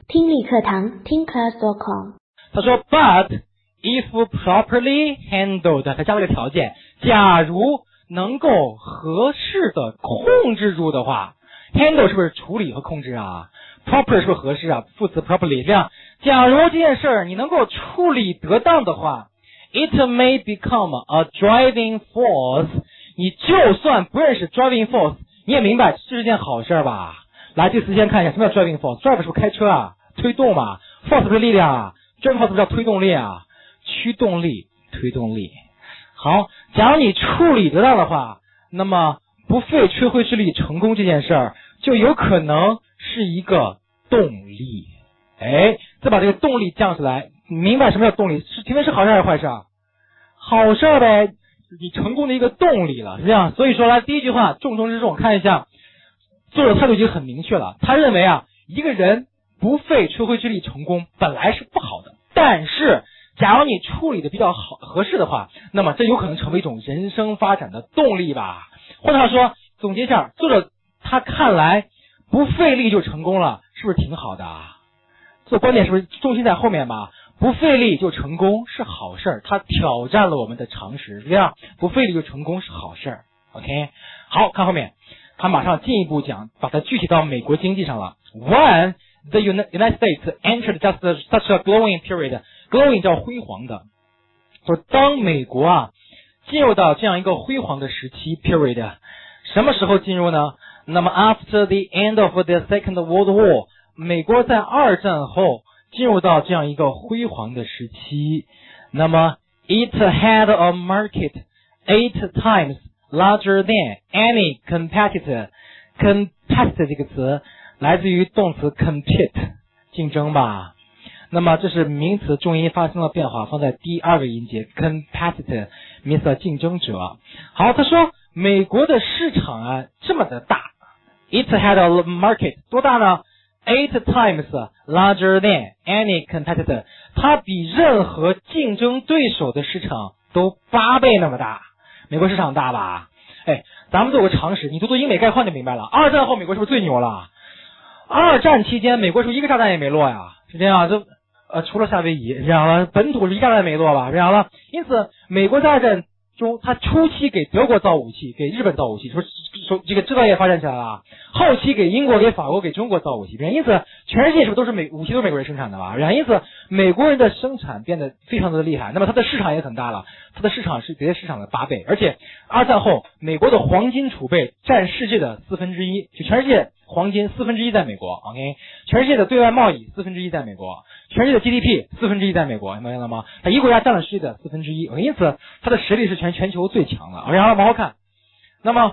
听力课堂听 class.com。 他说 ，But if properly handled， 他加了个条件，假如能够合适的控制住的话 ，handle 是不是处理和控制啊 ？proper 是不是合适啊？副词 properly 这样，假如这件事儿你能够处理得当的话 ，it may become a driving force。你就算不认识 driving force， 你也明白这是件好事吧？来，这词先看一下什么叫 driving force。drive 是不是开车啊？推动嘛 ，force 不是力量啊 ，driving force 叫推动力啊，驱动力、推动力。好，假如你处理得当的话，那么不费吹灰之力成功这件事儿，就有可能是一个动力。哎，再把这个动力降下来，明白什么叫动力？请问是好事还是坏事啊？好事呗，你成功的一个动力了，是这样。所以说来第一句话重中之重，看一下作者态度已经很明确了，他认为啊，一个人不费吹灰之力成功本来是不好的，但是假如你处理的比较好合适的话，那么这有可能成为一种人生发展的动力吧。或者说总结一下，作者他看来不费力就成功了，是不是挺好的啊？这观点是不是重心在后面吧？不费力就成功是好事，他挑战了我们的常识，是这样，不费力就成功是好事。OK， 好，看后面，他马上进一步讲，把它具体到美国经济上了。When the United States entered such a glowing period，glowing 叫辉煌的，就是当美国啊进入到这样一个辉煌的时期 period， 什么时候进入呢？那么 after the end of the Second World War， 美国在二战后进入到这样一个辉煌的时期，那么 it had a market 8 times larger than any competitor。competitor 这个词来自于动词 compete 竞争吧。那么这是名词重音发生了变化，放在第二个音节 competitor means 竞争者。好，他说美国的市场啊这么的大 ，it had a market 多大呢？8 times larger than any competitor， 它比任何竞争对手的市场都8倍那么大。美国市场大吧？哎，咱们都有个常识，你读读英美概况就明白了。二战后美国是不是最牛了？二战期间美国是不是一个炸弹也没落呀？是这样，除了夏威夷，这样了，本土是一炸弹没落吧？这样了，因此美国在二战中，它初期给德国造武器，给日本造武器，说这个制造业发展起来了。后期给英国、给法国、给中国造武器，因此全世界是不是都是武器都是美国人生产的吧？因此美国人的生产变得非常的厉害，那么它的市场也很大了，它的市场是别的市场的8倍，而且二战后美国的黄金储备占世界的1/4，就全世界黄金1/4在美国 ，OK， 全世界的对外贸易1/4在美国，全世界的 GDP 1/4在美国，明白了吗？它一个国家占了世界的1/4，因此它的实力是全球最强的。然后往后看，那么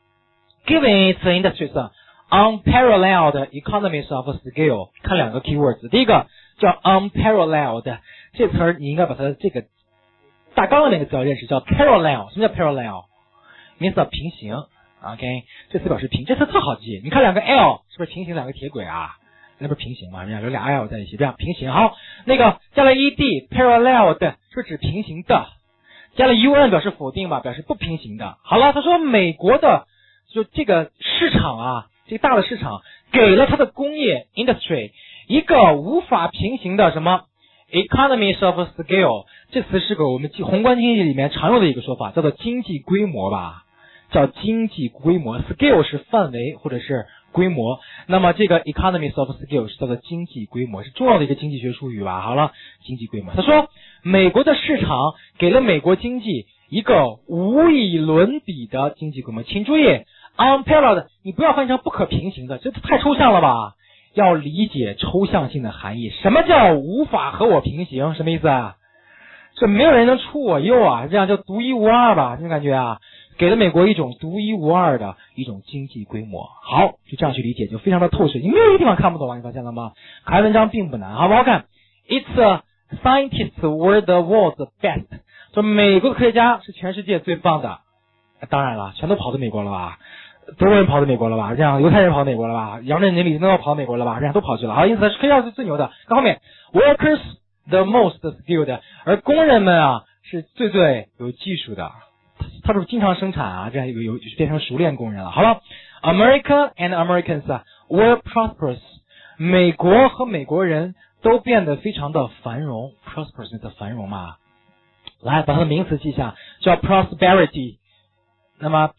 given its industries unparalleled economies of scale， 看两个 keywords， 第一个叫 unparalleled， 这词儿你应该把它的这个大纲的那个词要认识，叫 parallel。 什么叫 parallel？ 名词平行 ，OK， 这词表示平，这词特好记，你看两个 L 是不是平行两个铁轨啊？那不是平行吗？人家有俩 L 在一起，这样平行。好，那个加了 ed paralleled 是指平行的，加了 un 表示否定吧，表示不平行的。好了，他说美国的就这个市场啊，这个大的市场给了它的工业 industry 一个无法平行的什么 economies of scale， 这词是个我们宏观经济里面常用的一个说法，叫做经济规模吧，叫经济规模 ，scale 是范围或者是规模，那么这个 economies of scale 是叫做经济规模，是重要的一个经济学术语吧。好了，经济规模，他说美国的市场给了美国经济一个无以伦比的经济规模，请注意 unparalleled 你不要翻译成不可平行的，这太抽象了吧，要理解抽象性的含义。什么叫无法和我平行？什么意思啊？这没有人能出我右啊，这样叫独一无二吧，这种感觉啊，给了美国一种独一无二的一种经济规模。好，就这样去理解就非常的透彻，你没有一个地方看不懂啊，你发现了吗？看文章并不难，好不好看 ？It's scientists were the world's best， 说美国的科学家是全世界最棒的。当然了，全都跑到美国了吧？德国人跑到美国了吧？这样犹太人跑到美国了吧？洋人、李都要跑到美国了吧？这样都跑去了。好，因此科学家是最牛的。看后面 ，workers the most skilled， 而工人们啊是最有技术的。他是经常生产啊，这样有变成熟练工人了。好了 ，America and Americans were prosperous， 美国和美国人都变得非常的繁荣 ，prosperous 的繁荣嘛。来，把它的名词记下，叫 prosperity。那么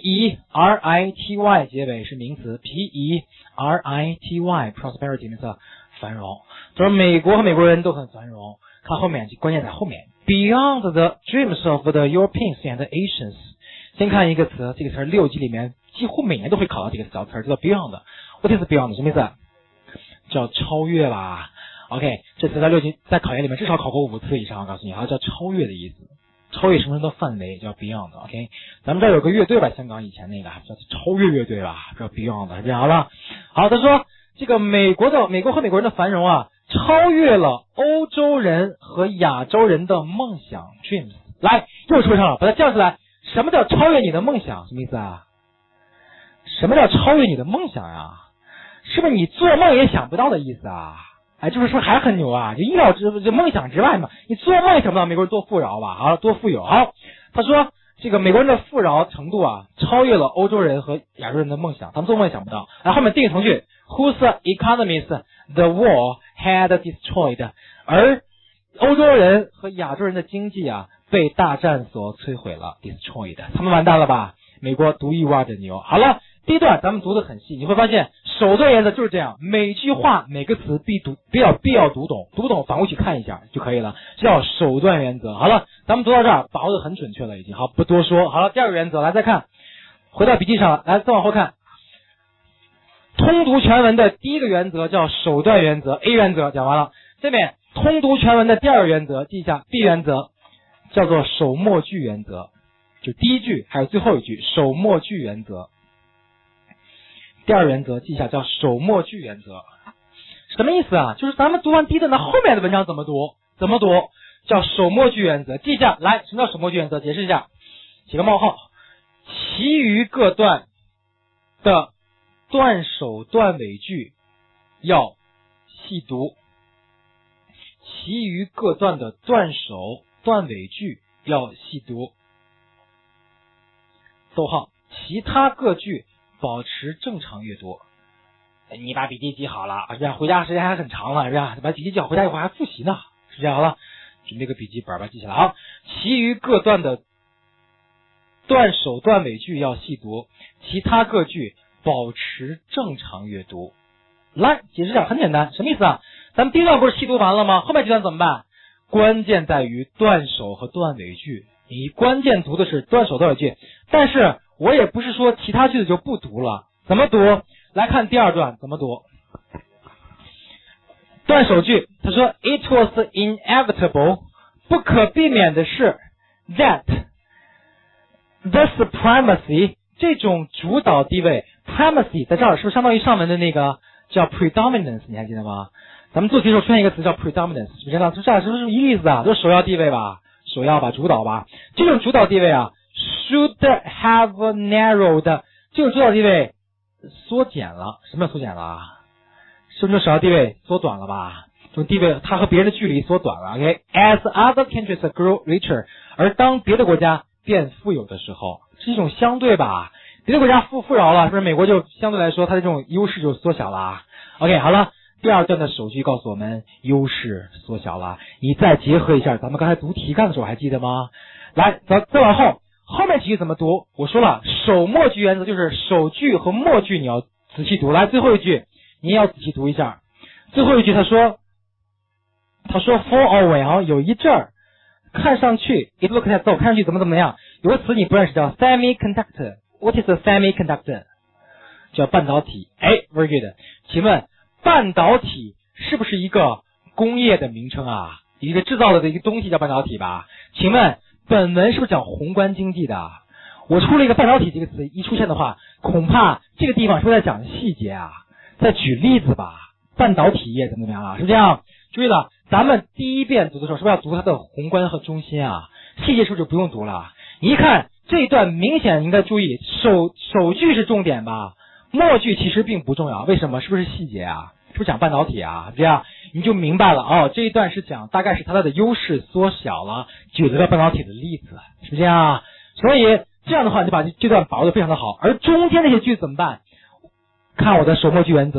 P-E-R-I-T-Y 结尾是名词 ，P-E-R-I-T-Y prosperity 名词繁荣。就是美国和美国人都很繁荣。看后面，关键在后面。Beyond the dreams of the Europeans and the Asians。先看一个词，这个词6级里面几乎每年都会考到这个小词，叫 beyond。What is beyond？ 什么意思？叫超越吧。OK， 这词在6级在考研里面至少考过5次以上，我告诉你，叫超越的意思。超越什么的范围叫 Beyond，OK， 咱们这儿有个乐队吧，香港以前那个叫超越乐队吧，叫 Beyond， 是这样好了。好，他说这个美国和美国人的繁荣啊，超越了欧洲人和亚洲人的梦想 dreams。来，又说上了，把它叫出来。什么叫超越你的梦想？什么意思啊？什么叫超越你的梦想呀？是不是你做梦也想不到的意思啊？哎，就是说还很牛啊，就意料之就梦想之外嘛，你做梦也想不到美国人多富饶吧？好，多富有。好，他说这个美国人的富饶程度啊，超越了欧洲人和亚洲人的梦想，他们做梦也想不到。然后后面定语从句 ，Whose economies the war had destroyed， 而欧洲人和亚洲人的经济啊，被大战所摧毁了 ，destroyed， 他们完蛋了吧？美国独一无二的牛。好了。第一段咱们读得很细，你会发现手段原则就是这样，每句话每个词必要读懂，读懂反过去看一下就可以了，这叫手段原则。好了，咱们读到这儿把握得很准确了已经，好，不多说。好了，第二个原则来再看，回到笔记上来，再往后看。通读全文的第一个原则叫手段原则 ，A 原则讲完了。下面通读全文的第二个原则记一下 ，B 原则叫做首末句原则，就第一句还有最后一句首末句原则。第二原则记一下，叫首末句原则。什么意思啊？就是咱们读完第一段，那后面的文章怎么读？叫首末句原则。记一下，来，什么叫首末句原则？解释一下，写个冒号。其余各段的段首段尾句要细读。其余各段的段首段尾句要细读。逗号，其他各句保持正常阅读。你把笔记记好了，是这样，回家时间还很长了，是这样，把笔记记好，回家一会儿还复习呢，是这样。好了，准备个笔记本吧，记下来啊。其余各段的段首段尾句要细读，其他各句保持正常阅读。来，解释一下，很简单，什么意思啊？咱们第一段不是细读完了吗？后面这段怎么办？关键在于段首和段尾句，你关键读的是段首段尾句，但是我也不是说其他句子就不读了，怎么读？来看第二段怎么读。段首句，他说 It was inevitable， 不可避免的是 that the supremacy， 这种主导地位 primacy 在这儿是不是相当于上文的那个叫 predominance， 你还记得吗？咱们做题的时候出现一个词叫 predominance， 是不是这样？是不是一个意思啊？就是首要地位吧，首要吧，主导吧。这种主导地位啊 should have narrowed， 这种主导地位缩减了。什么叫缩减了啊？是不是首要地位缩短了吧？这种地位它和别人的距离缩短了。OK， as other countries grow richer， 而当别的国家变富有的时候，是一种相对吧。别的国家富饶了，是不是美国就相对来说它的这种优势就缩小了。OK， 好了，第二段的首句告诉我们优势缩小了。你再结合一下咱们刚才读题干的时候还记得吗？来，再往后面几句怎么读？我说了，首末句原则就是首句和末句你要仔细读。来，最后一句你也要仔细读一下。最后一句他说 for a while， 有一阵儿，看上去 it looks as though， 看上去怎么样？有个词你不认识叫 semiconductor。What is a semiconductor？ 叫半导体。very good。请问半导体是不是一个工业的名称啊？一个制造的一个东西叫半导体吧？请问本文是不是讲宏观经济的？我出了一个半导体这个词一出现的话，恐怕这个地方是不是在讲细节啊？在举例子吧？半导体业怎么样啊？是不是这样？注意了，咱们第一遍读的时候是不是要读它的宏观和中心啊？细节是不是就不用读了？你一看这一段明显应该注意，首句是重点吧？末句其实并不重要，为什么？是不是细节啊？是不是讲半导体啊？这样你就明白了哦。这一段是讲大概是它的优势缩小了，举了个半导体的例子，是不是这样啊？所以这样的话你就把这段把握的非常的好。而中间那些句子怎么办？看我的首末句原则，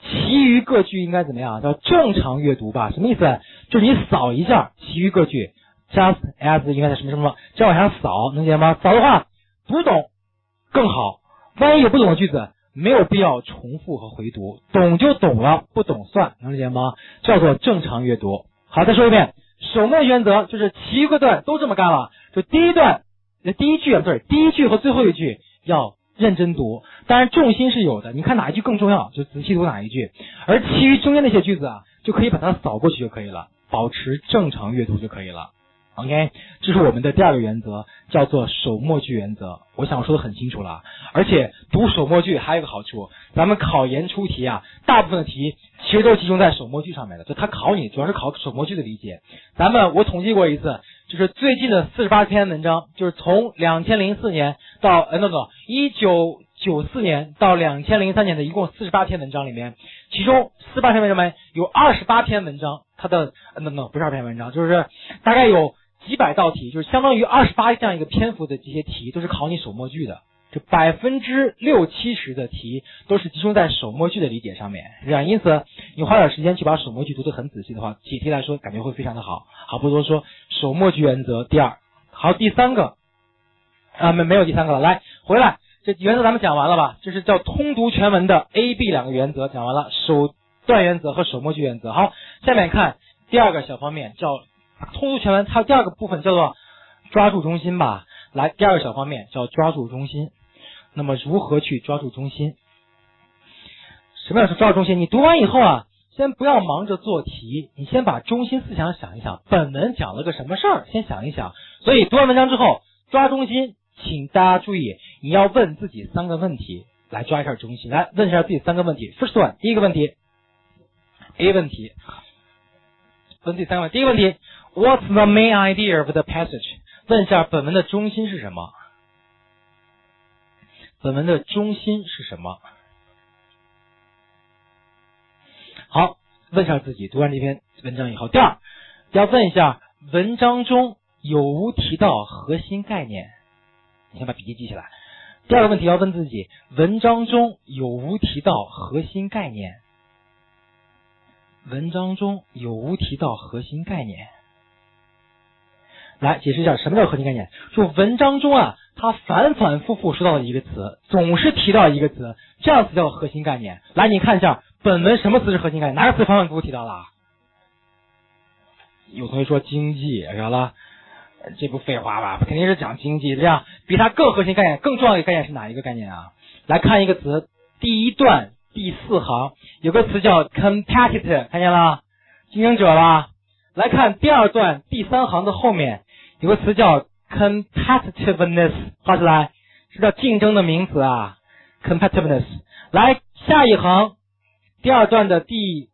其余各句应该怎么样？叫正常阅读吧？什么意思？就是你扫一下其余各句 ，just as 应该在什么什么，这样往下扫，能理解吗？扫的话读懂更好。万一有不懂的句子，没有必要重复和回读，懂就懂了，不懂算，能理解吗？叫做正常阅读。好，再说一遍，守默原则就是其余个段都这么干了，就第一句和最后一句要认真读，当然重心是有的，你看哪一句更重要，就仔细读哪一句，而其余中间那些句子啊，就可以把它扫过去就可以了，保持正常阅读就可以了。OK， 这是我们的第二个原则，叫做守默句原则。我想说的很清楚了，而且读守默句还有一个好处，咱们考研出题啊，大部分的题其实都集中在守默句上面的，就它考你主要是考守默句的理解。我统计过一次，就是最近的48篇文章，就是从2004年到1994年到2003年的一共48篇文章里面，其中48篇文章里面有28篇文章，它的不是2篇文章，就是大概有几百道题，就是相当于28这样一个篇幅的这些题都是考你守默句的，就60%-70%的题都是集中在守默句的理解上面，因此你花点时间去把守默句读得很仔细的话，解题来说感觉会非常的好。好，不多说，守默句原则第二。好，第三个没有第三个了，来回来，这原则咱们讲完了吧？这是叫通读全文的 A、B 两个原则讲完了，手段原则和守默句原则。好，下面看第二个小方面，叫通读全文，它第二个部分叫做抓住中心吧。来，第二个小方面叫抓住中心。那么如何去抓住中心？什么样是抓住中心？你读完以后啊，先不要忙着做题，你先把中心思想想一想，本文讲了个什么事儿，先想一想。所以读完文章之后抓中心，请大家注意，你要问自己3个问题来抓一下中心。来问一下自己3个问题。First one， 第一个问题 A 问题，问自己3个问题。第一个问题 What's the main idea of the passage？ 问一下本文的中心是什么？本文的中心是什么？好，问一下自己，读完这篇文章以后，第二要问一下文章中有无提到核心概念，你先把笔记记起来。第二个问题要问自己，文章中有无提到核心概念？文章中有无提到核心概念？来解释一下什么叫核心概念。就文章中啊，它反反复复说到的一个词，总是提到一个词，这样词叫核心概念。来，你看一下本文什么词是核心概念？哪个词反反复复提到了？有同学说经济，知道了？这不废话吧？肯定是讲经济。这样比它更核心概念、更重要的概念是哪一个概念啊？来看一个词，第一段第4行有个词叫 competitor， 看见了？竞争者吧。来看第2段第3行的后面有个词叫 competitiveness， 画出来，是叫竞争的名词啊 ，competitiveness。来下一行，第2段的第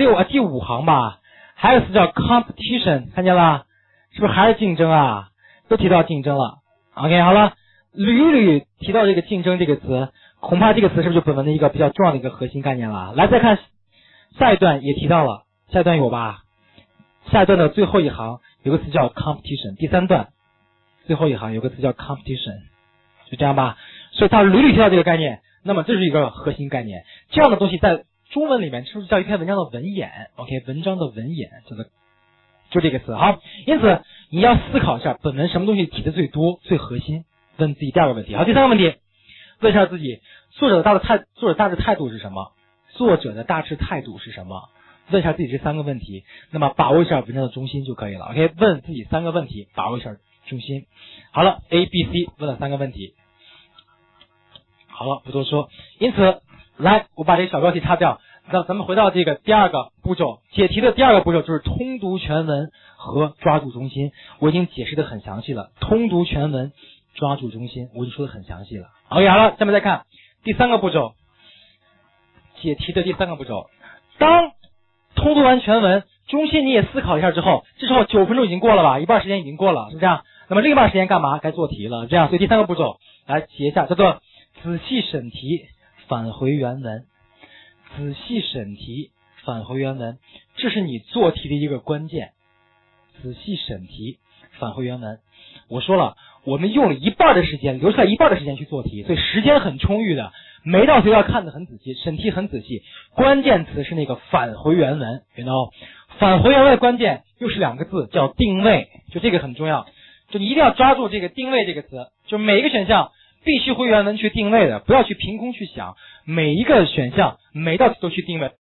5行吧，还有个词叫 competition， 看见了？是不是还是竞争啊？都提到竞争了。OK， 好了，屡屡提到这个竞争这个词，恐怕这个词是不是就本文的一个比较重要的一个核心概念了？来再看下一段也提到了，下一段有吧？下一段的最后一行有个词叫 competition， 第3段最后一行有个词叫 competition， 就这样吧。所以它屡屡提到这个概念，那么这是一个核心概念。这样的东西在中文里面是不是叫一篇文章的文眼 ？OK， 文章的文眼就这个词。好，因此你要思考一下本文什么东西提的最多、最核心，问自己第2个问题。好，第3个问题，问一下自己，作者的大致态度是什么？作者的大致态度是什么？问一下自己这3个问题，那么把握一下文章的中心就可以了。OK， 问自己3个问题，把握一下中心。好了 ，A、B、C 问了3个问题。好了，不多说。因此，来，我把这个小标题擦掉。那咱们回到这个第2个步骤，解题的第2个步骤就是通读全文和抓住中心。我已经解释的很详细了，通读全文，抓住中心，我已经说的很详细了。OK， 好了，下面再看第3个步骤，解题的第3个步骤。当通读完全文，中心你也思考一下之后，这时候9分钟已经过了吧，一半时间已经过了，是不是这样？那么另一半时间干嘛？该做题了，这样。所以第3个步骤来写一下，叫做仔细审题，返回原文。仔细审题，返回原文，这是你做题的一个关键。仔细审题，返回原文。我说了，我们用了一半的时间，留下一半的时间去做题，所以时间很充裕的。 每一道题都要看得很仔细，审题很仔细。关键词是那个返回原文 ，you know， 返回原文的关键又是2个字，叫定位，就这个很重要，就你一定要抓住这个定位这个词，就每一个选项必须回原文去定位的，不要去凭空去想，每一个选项每道题都去定位。